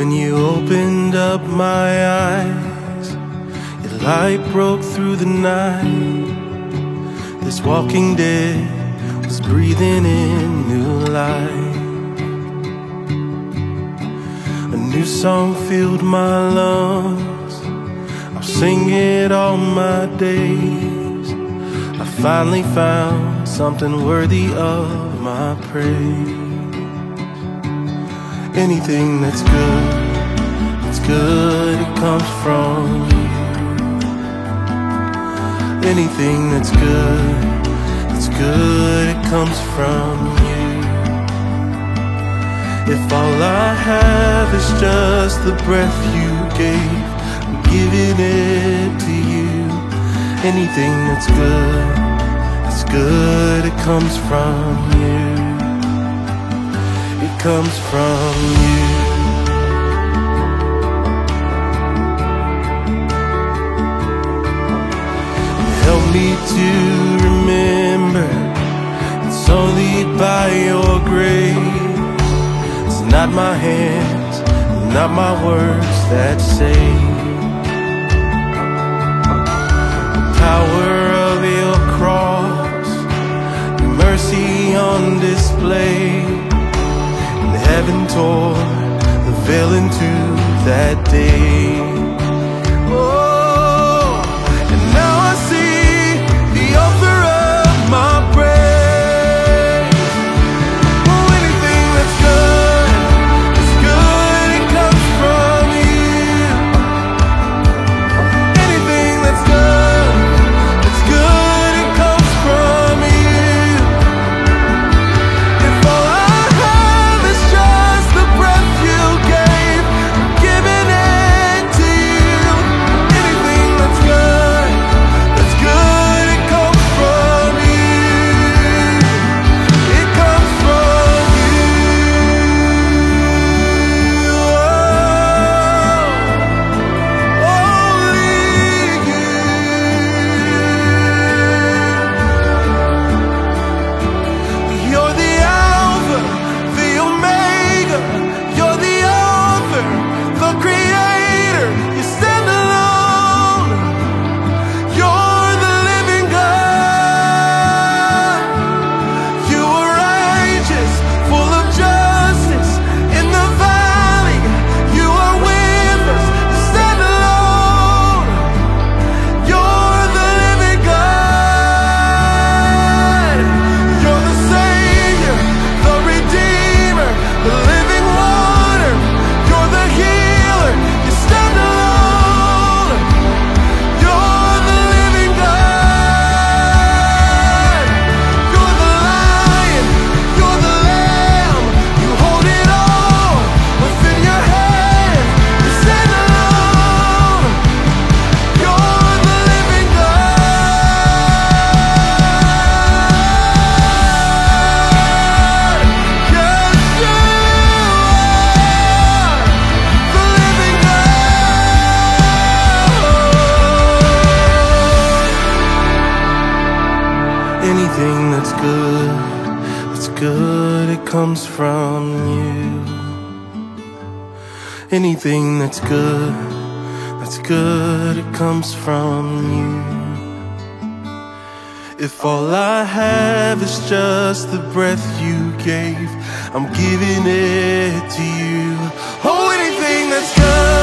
When you opened up my eyes, your light broke through the night. This walking dead was breathing in new life. A new song filled my lungs, I'll sing it all my days. I finally found something worthy of my praise. Anything that's good, it comes from you. Anything that's good, it comes from you. If all I have is just the breath you gave, I'm giving it to you. Anything that's good, it comes from you. It comes from you. Help me to remember it's only by your grace. It's not my hands, not my words that save. The power of your cross, your mercy on display. Heaven tore the veil into that day. Oh, and now I see the author of my praise. Oh, anything that's good, it comes from you. Anything that's good, it comes from you. If all I have is just the breath you gave, I'm giving it to you. Anything that's good, it comes from you. It comes from you. Only you. You're the Alpha, the Omega. You're the author, the creator. You stand alone. You're the living God. You are righteous, full of justice. In the valley, you are with us. You stand alone. You're the living God. You're the Savior, the Redeemer, the living water. You're the healer. You stand alone. You're the living God. You're the Lion. You're the Lamb. You hold it all within your hand. You stand alone. You're the living God. Yes, you are the living God. Anything that's good, it comes from you. Anything that's good, it comes from you. If all I have is just the breath you gave, I'm giving it to you. Oh, anything that's good.